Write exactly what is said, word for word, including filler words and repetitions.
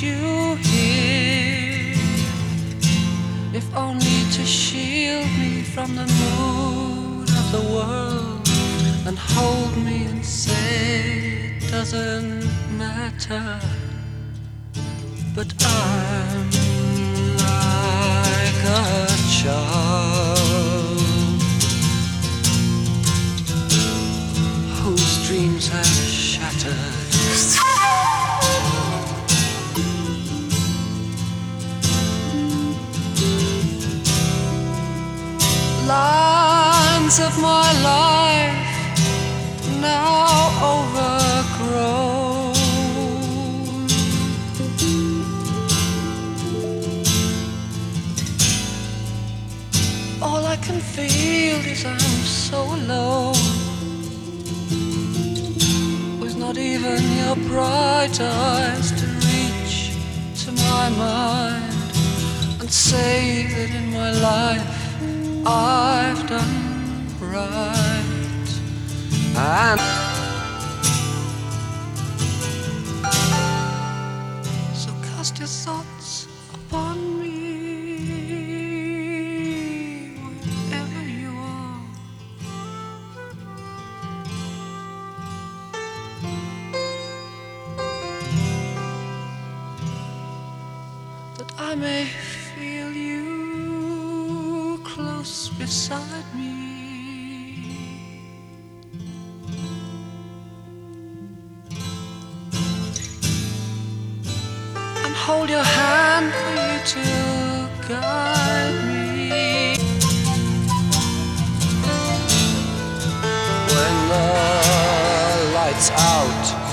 you here, if only to shield me from the mood of the world, and hold me and say it doesn't matter. But I'm like a child whose dreams have shattered. Lines of my life now overgrown, all I can feel is I'm so alone, with not even your bright eyes to reach to my mind and say that in my life I've done right. And so cast your thoughts upon me, wherever you are. That I may feel you close beside me, and hold your hand for you to guide me. When the lights out